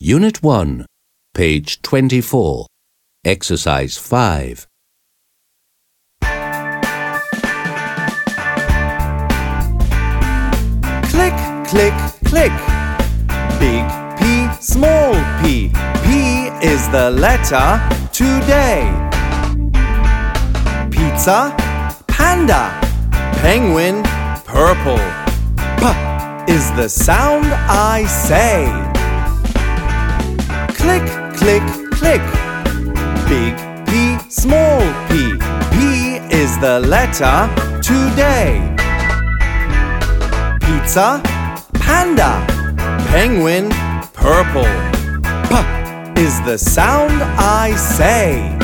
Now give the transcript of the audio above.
Unit 1, page 24, Exercise 5. Click, click, click. Big P, small p. P is the letter today. Pizza, panda. Penguin, purple. P is the sound I say. Click, click, click. Big P, small p. P is the letter today. Pizza, panda. Penguin, purple. P is the sound I say.